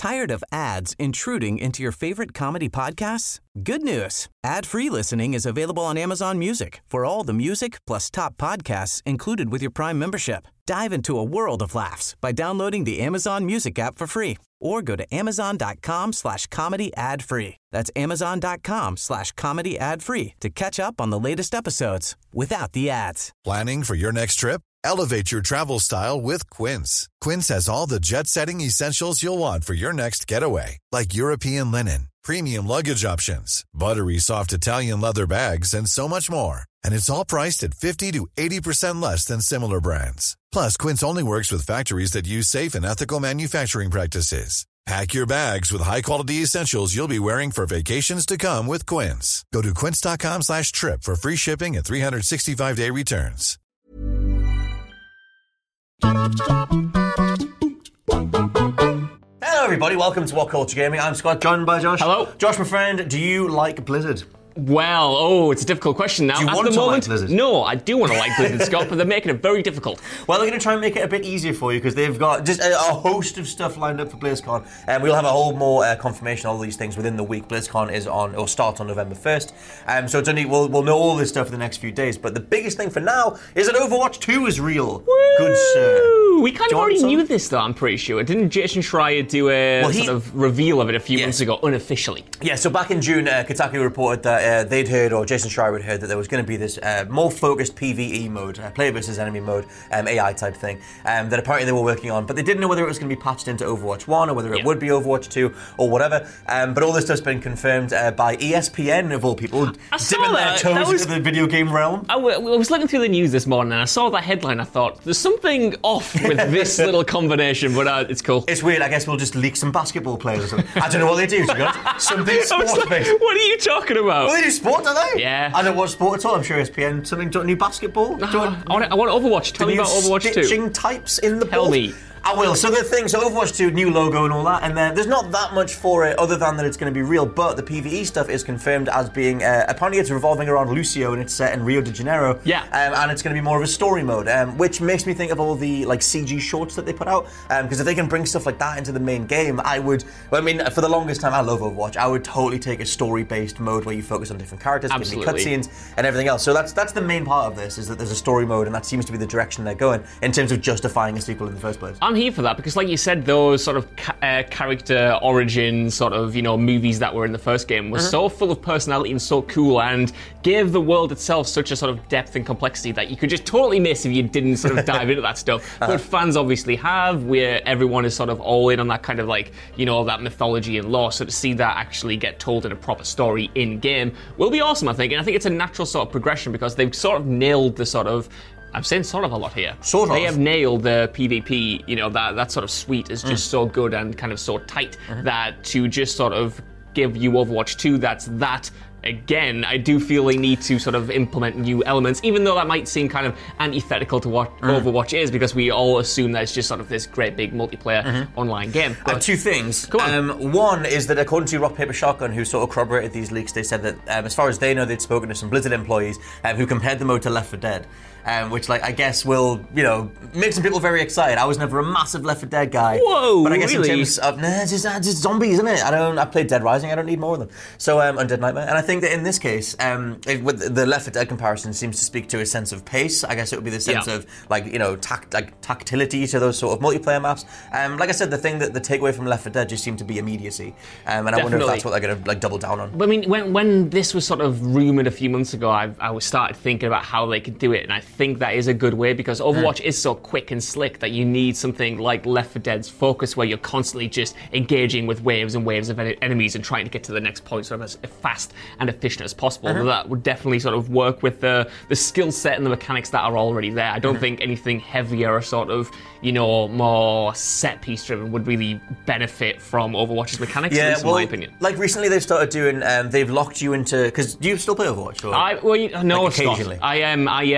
Tired of ads intruding into your favorite comedy podcasts? Good news. Ad-free listening is available on Amazon Music for all the music plus top podcasts included with your Prime membership. Dive into a world of laughs by downloading the Amazon Music app for free or go to amazon.com/comedy ad-free. That's amazon.com/comedy ad-free to catch up on the latest episodes without the ads. Planning for your next trip? Elevate your travel style with Quince. Quince has all the jet-setting essentials you'll want for your next getaway, like European linen, premium luggage options, buttery soft Italian leather bags, and so much more. And it's all priced at 50 to 80% less than similar brands. Plus, Quince only works with factories that use safe and ethical manufacturing practices. Pack your bags with high-quality essentials you'll be wearing for vacations to come with Quince. Go to quince.com/trip for free shipping and 365-day returns. Hello everybody, welcome to What Culture Gaming. I'm Scott, joined by Josh. Hello. Josh, my friend, do you like Blizzard? Well, it's a difficult question now. Do you At want the to moment, like Blizzard? No, I do want to like Blizzard, Scott, but they're making it very difficult. Well, they're going to try and make it a bit easier for you because they've got just a host of stuff lined up for BlizzCon. And we'll have a whole more confirmation of all these things within the week. BlizzCon is on, or starts on November 1st. So it's only, we'll know all this stuff in the next few days. But the biggest thing for now is that Overwatch 2 is real. Woo! Good sir. We kind of already knew this, though, I'm pretty sure. Didn't Jason Schreier do a sort of reveal of it a few months ago, unofficially? Yeah, so back in June, Kotaku reported that they'd heard, or Jason Schreier had heard, that there was going to be this more focused PvE mode, player versus enemy mode, AI type thing, that apparently they were working on, but they didn't know whether it was going to be patched into Overwatch 1 or whether it would be Overwatch 2 or whatever. But all this stuff's been confirmed by ESPN, of all people, dipping their toes into the video game realm. I was looking through the news this morning and I saw that headline. I thought, there's something off with this little combination, but it's cool. It's weird. I guess we'll just leak some basketball players or something. I don't know what they do, to be honest. Something sports-based. What are you talking about? Well, they do sport, don't they? Yeah. I don't watch sport at all. I'm sure ESPN, something, new basketball? I want Overwatch. Tell me about Overwatch 2. Stitching types in the Tell board? me. I will. So the thing, Overwatch 2, new logo and all that, and there's not that much for it other than that it's going to be real, but the PvE stuff is confirmed as being, apparently it's revolving around Lucio and it's set in Rio de Janeiro. Yeah. And it's going to be more of a story mode, which makes me think of all the CG shorts that they put out, because if they can bring stuff like that into the main game, for the longest time, I love Overwatch. I would totally take a story-based mode where you focus on different characters, give me cutscenes and everything else. So that's the main part of this, is that there's a story mode, and that seems to be the direction they're going in terms of justifying a sequel in the first place. I'm here for that, because like you said, those sort of character origin sort of, movies that were in the first game were so full of personality and so cool, and gave the world itself such a sort of depth and complexity that you could just totally miss if you didn't sort of dive into that stuff. But fans obviously have, where everyone is sort of all in on that kind of that mythology and lore. So to see that actually get told in a proper story in game will be awesome, I think. And I think it's a natural sort of progression, because they've sort of nailed the sort of, I'm saying sort of a lot here. Sort of. They have nailed the PvP, that sort of suite is just so good and kind of so tight that to just sort of give you Overwatch 2, that's that. Again, I do feel they need to sort of implement new elements, even though that might seem kind of antithetical to what Overwatch is, because we all assume that it's just sort of this great big multiplayer online game. I have two things. Come on. One is that according to Rock Paper Shotgun, who sort of corroborated these leaks, they said that as far as they know, they'd spoken to some Blizzard employees who compared the mode to Left 4 Dead. Which, I guess will, make some people very excited. I was never a massive Left 4 Dead guy. Whoa, but I guess really? in terms of, it's just zombies, isn't it? I played Dead Rising, I don't need more of them. So, Undead Nightmare. And I think that in this case, with the Left 4 Dead comparison seems to speak to a sense of pace. I guess it would be the sense of, tactility to those sort of multiplayer maps. Like I said, the thing that the takeaway from Left 4 Dead just seemed to be immediacy. And I wonder if that's what they're going to, double down on. I mean, when this was sort of rumoured a few months ago, I started thinking about how they could do it, and I think that is a good way, because Overwatch is so quick and slick that you need something like Left 4 Dead's focus, where you're constantly just engaging with waves and waves of enemies and trying to get to the next point sort of as fast and efficient as possible. That would definitely sort of work with the skill set and the mechanics that are already there. I don't think anything heavier or sort of, more set piece driven would really benefit from Overwatch's mechanics, at least in my opinion. Like recently they've started doing, they've locked you into, because do you still play Overwatch? Or? No, occasionally. Scott. I We had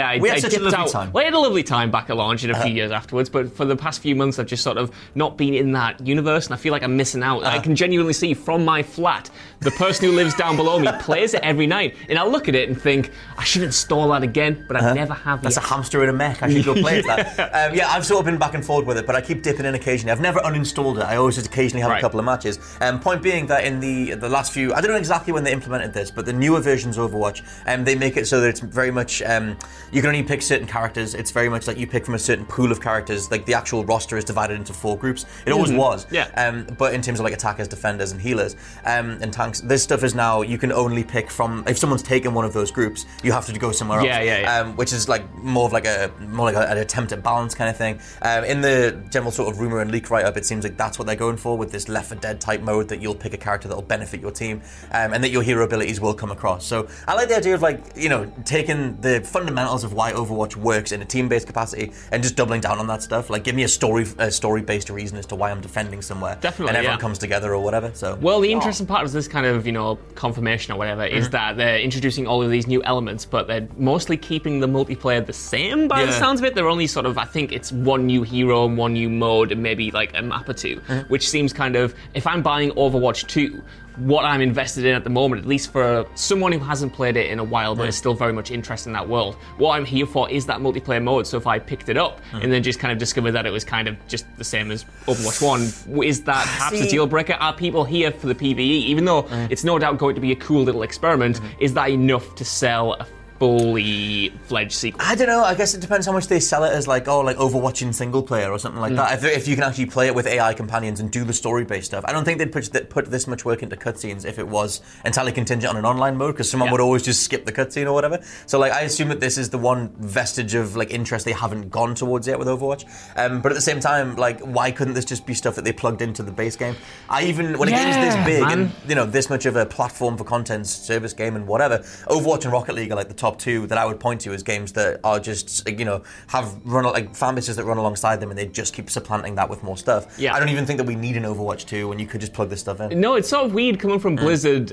such a dipped lovely out. time. Well, I had a lovely time back at launch and a few years afterwards, but for the past few months, I've just sort of not been in that universe, and I feel like I'm missing out. I can genuinely see from my flat, the person who lives down below me plays it every night, and I look at it and think, I should install that again, but I never have That's yet. a hamster in a mech. I should go play with that. Yeah, I've sort of been back and forth with it, but I keep dipping in occasionally. I've never uninstalled it. I always just occasionally have a couple of matches. Point being that in the last few, I don't know exactly when they implemented this, but the newer versions of Overwatch, they make it so that it's very much, you can only pick certain characters. It's very much like you pick from a certain pool of characters. Like the actual roster is divided into 4 groups. It always was. Yeah. But in terms of like attackers, defenders, and healers, and tanks, this stuff is now you can only pick from, if someone's taken one of those groups, you have to go somewhere else. Yeah. Which is like more like an attempt at balance kind of thing. In the general sort of rumor and leak write-up, it seems like that's what they're going for with this Left 4 Dead type mode, that you'll pick a character that will benefit your team, and that your hero abilities will come across. So I like the idea of like, you know, taking the fundamentals of why Overwatch works in a team-based capacity and just doubling down on that stuff. Like, give me a story-based reason as to why I'm defending somewhere. Definitely, and everyone comes together or whatever. So well, the interesting part of this kind of, you know, confirmation or whatever is that they're introducing all of these new elements, but they're mostly keeping the multiplayer the same by the sounds of it. They're only sort of, I think it's one new hero and one new mode and maybe like a map or two, which seems kind of, if I'm buying Overwatch 2, what I'm invested in at the moment, at least for someone who hasn't played it in a while but is still very much interested in that world, what I'm here for is that multiplayer mode. So if I picked it up and then just kind of discovered that it was kind of just the same as Overwatch 1, is that perhaps a deal breaker? Are people here for the PvE? Even though it's no doubt going to be a cool little experiment, is that enough to sell a fully fledged sequel? I don't know. I guess it depends how much they sell it as, like, like Overwatch in single player or something like that. If you can actually play it with AI companions and do the story-based stuff. I don't think they'd put this much work into cutscenes if it was entirely contingent on an online mode, because someone would always just skip the cutscene or whatever. So, like, I assume that this is the one vestige of, like, interest they haven't gone towards yet with Overwatch. But at the same time, like, why couldn't this just be stuff that they plugged into the base game? When a game's this big and, you know, this much of a platform for content, service game and whatever, Overwatch and Rocket League are like the top 2 that I would point to as games that are just, you know, have run like fan bases that run alongside them, and they just keep supplanting that with more stuff. I don't even think that we need an Overwatch 2 when you could just plug this stuff in. No, it's sort of weird coming from Blizzard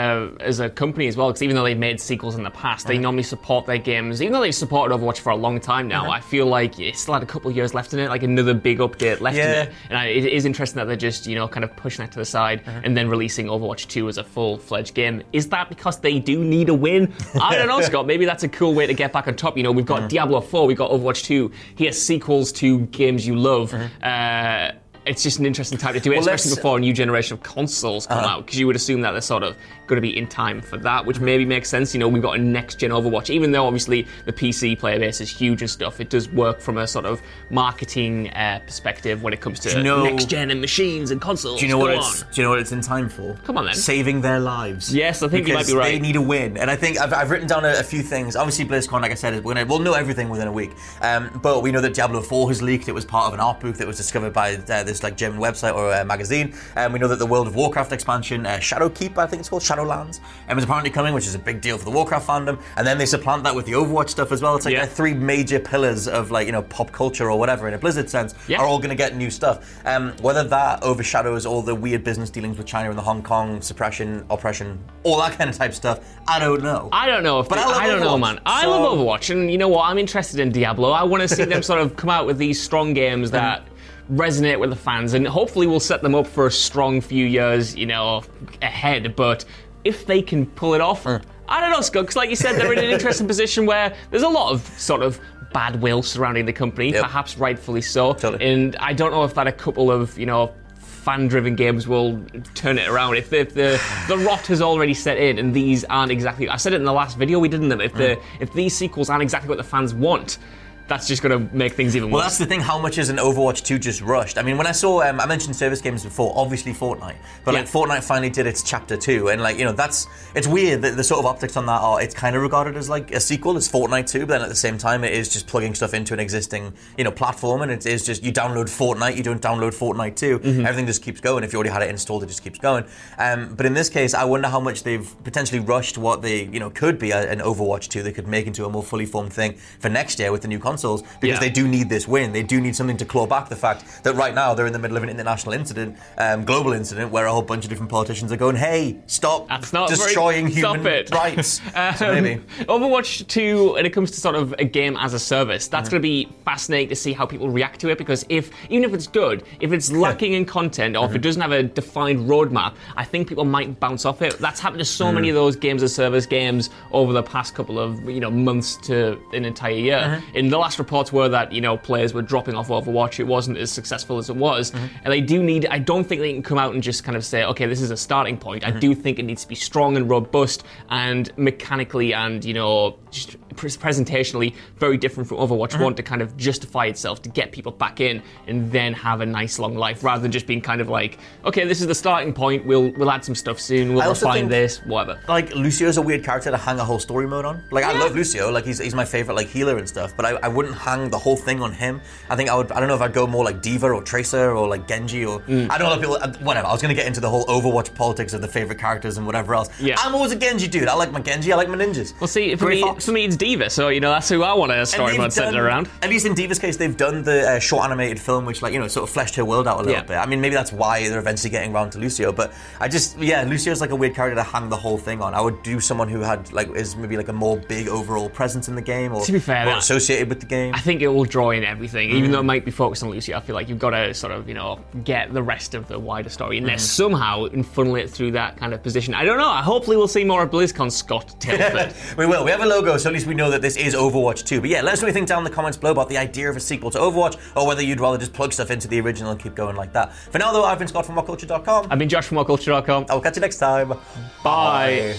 as a company as well, because even though they've made sequels in the past, they normally support their games. Even though they've supported Overwatch for a long time now, I feel like it still had a couple of years left in it, like another big update left in it. And it is interesting that they're just, you know, kind of pushing that to the side and then releasing Overwatch 2 as a full-fledged game. Is that because they do need a win? I don't know, Scott. Maybe that's a cool way to get back on top. You know, we've got Diablo 4, we've got Overwatch 2. Here's sequels to games you love. It's just an interesting time to do it, especially before a new generation of consoles come out, because you would assume that they're sort of going to be in time for that, which maybe makes sense. You know, we've got a next-gen Overwatch. Even though, obviously, the PC player base is huge and stuff, it does work from a sort of marketing perspective when it comes to next-gen and machines and consoles. Do you know what it's in time for? Come on, then. Saving their lives. Yes, I think you might be right. They need a win. And I think I've written down a few things. Obviously, BlizzCon, like I said, we'll know everything within a week. But we know that Diablo 4 has leaked. It was part of an art book that was discovered by this like German website or a magazine. We know that the World of Warcraft expansion, Shadowkeep, I think it's called, Shadowlands, is apparently coming, which is a big deal for the Warcraft fandom. And then they supplant that with the Overwatch stuff as well. It's like 3 major pillars of, like, you know, pop culture or whatever in a Blizzard sense are all going to get new stuff. Whether that overshadows all the weird business dealings with China and the Hong Kong suppression, oppression, all that kind of type stuff, I don't know. I don't know, man. I love Overwatch, and you know what? I'm interested in Diablo. I want to see them sort of come out with these strong games that resonate with the fans, and hopefully we'll set them up for a strong few years, you know, ahead. But if they can pull it off, I don't know, Scott, because like you said, they're in an interesting position where there's a lot of sort of bad will surrounding the company, perhaps rightfully so. Totally. And I don't know if that a couple of, you know, fan-driven games will turn it around. If the rot has already set in and these aren't exactly, I said it in the last video we did in them, if these sequels aren't exactly what the fans want, that's just going to make things even worse. Well, that's the thing. How much is an Overwatch 2 just rushed? I mean, when I saw, I mentioned service games before, obviously Fortnite, but like Fortnite finally did its Chapter 2, and like, you know, it's weird that the sort of optics on that are, it's kind of regarded as like a sequel. It's Fortnite 2, but then at the same time, it is just plugging stuff into an existing, you know, platform, and it is just, you download Fortnite, you don't download Fortnite 2, everything just keeps going. If you already had it installed, it just keeps going. But in this case, I wonder how much they've potentially rushed what they, you know, could be an Overwatch 2 they could make into a more fully formed thing for next year with the new console. consoles because they do need this win. They do need something to claw back the fact that right now they're in the middle of an international incident, global incident, where a whole bunch of different politicians are going, hey, stop destroying human rights. So maybe. Overwatch 2, when it comes to sort of a game as a service, that's going to be fascinating to see how people react to it, because even if it's good, if it's lacking in content, or if it doesn't have a defined roadmap, I think people might bounce off it. That's happened to so many of those games as service games over the past couple of months to an entire year. And the last reports were that players were dropping off Overwatch. It wasn't as successful as it was, and they do need. I don't think they can come out and just kind of say, okay, this is a starting point. I do think it needs to be strong and robust and mechanically and just presentationally very different from Overwatch 1 to kind of justify itself, to get people back in and then have a nice long life, rather than just being kind of like, okay, this is the starting point, we'll add some stuff soon, we'll refine this, whatever. Like, Lucio's a weird character to hang a whole story mode on. Like, I love Lucio, like he's my favorite like healer and stuff, but I wouldn't hang the whole thing on him. I think I don't know if I'd go more like D.Va or Tracer or like Genji or I don't know if people, whatever. I was going to get into the whole Overwatch politics of the favorite characters and whatever else. I'm always a Genji dude. I like my Genji, I like my ninjas. Well, see, for me it's D.Va, so that's who I want a story mode centered around. At least in D.Va's case, they've done the short animated film, which sort of fleshed her world out a little bit. I mean, maybe that's why they're eventually getting around to Lucio, but Lucio's like a weird character to hang the whole thing on. I would do someone who had is maybe like a more big overall presence in the game, or to be fair, more associated with the game. I think it will draw in everything, even though it might be focused on Lucio. I feel like you've got to sort of get the rest of the wider story in there somehow and funnel it through that kind of position. I don't know. Hopefully we'll see more of BlizzCon Scott Tilford. We will. We have a logo, so at least we know that this is Overwatch 2. But yeah, let us know what you think down in the comments below about the idea of a sequel to Overwatch, or whether you'd rather just plug stuff into the original and keep going like that. For now, though, I've been Scott from WhatCulture.com. I've been Josh from WhatCulture.com. I'll catch you next time. Bye.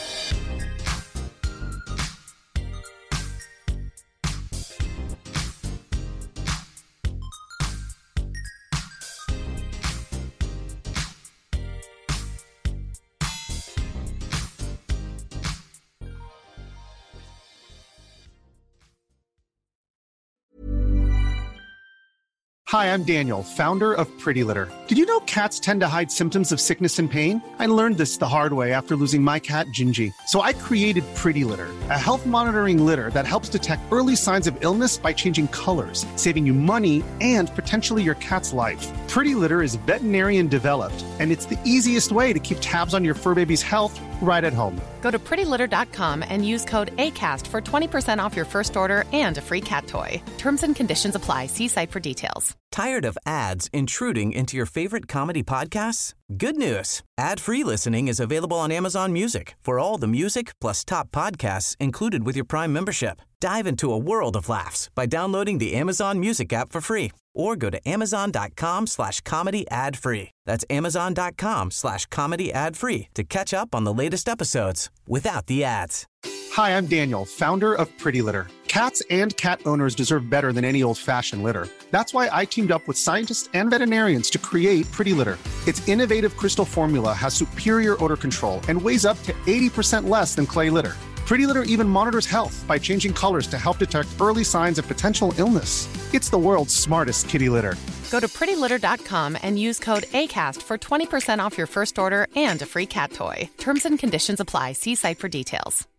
Hi, I'm Daniel, founder of Pretty Litter. Did you know cats tend to hide symptoms of sickness and pain? I learned this the hard way after losing my cat, Gingy. So I created Pretty Litter, a health monitoring litter that helps detect early signs of illness by changing colors, saving you money and potentially your cat's life. Pretty Litter is veterinarian developed, and it's the easiest way to keep tabs on your fur baby's health right at home. Go to prettylitter.com and use code ACAST for 20% off your first order and a free cat toy. Terms and conditions apply. See site for details. Tired of ads intruding into your favorite comedy podcasts? Good news. Ad-free listening is available on Amazon Music for all the music plus top podcasts included with your Prime membership. Dive into a world of laughs by downloading the Amazon Music app for free, or go to amazon.com/comedy ad-free. That's amazon.com/comedy ad-free to catch up on the latest episodes without the ads. Hi, I'm Daniel, founder of Pretty Litter. Cats and cat owners deserve better than any old-fashioned litter. That's why I teamed up with scientists and veterinarians to create Pretty Litter. Its innovative crystal formula has superior odor control and weighs up to 80% less than clay litter. Pretty Litter even monitors health by changing colors to help detect early signs of potential illness. It's the world's smartest kitty litter. Go to prettylitter.com and use code ACAST for 20% off your first order and a free cat toy. Terms and conditions apply. See site for details.